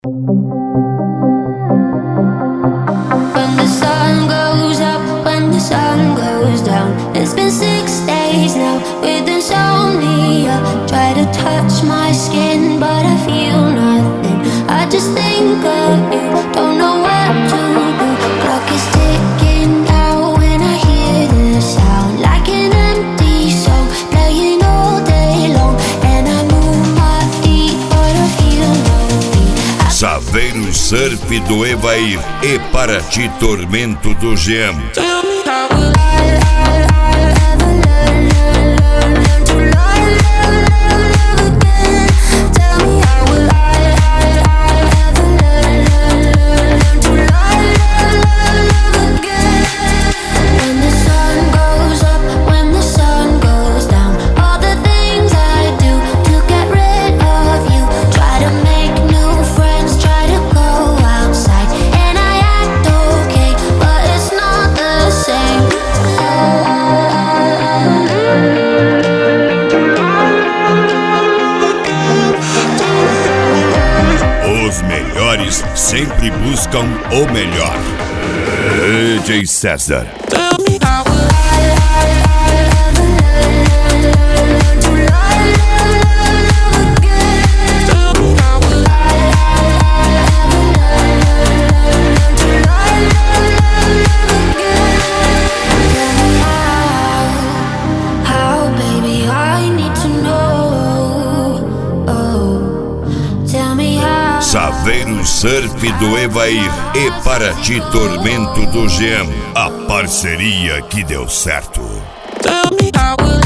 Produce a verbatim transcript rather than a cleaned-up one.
When the sun goes up, when the sun goes down, it's been six days now with insomnia. Try to touch my skin, but I feel nothing. I just think of you, don't know what to do. Clock is ticking down when I hear the sound, like an empty song playing all day long. And I move my feet, but I feel no beat. Saveiro Surf do Evair e Paraty Tormento do Jean. Tell me how will I, I, I ever learn, learn, learn, learn to love, love, love, love again? Tell me how will I, I, I ever learn, learn, learn, learn to love, love, love, love again? When the sun goes up, when the sun goes down, all the things I do to get rid of you. Try to make new friends, try to go outside, and I act okay, but it's not the same. Os melhores sempre buscam o melhor. D J César. Tell me how will I, I, I ever learn, learn, learn to love, love, love again? Tell me how will I, I, I ever learn, learn, learn to love, love, love again? Tell me how, how, baby, I need to know. Oh, tell me how. Saveiro Surf do Evair e Paraty Tormento do Jean. A parceria que deu certo. Tell me how will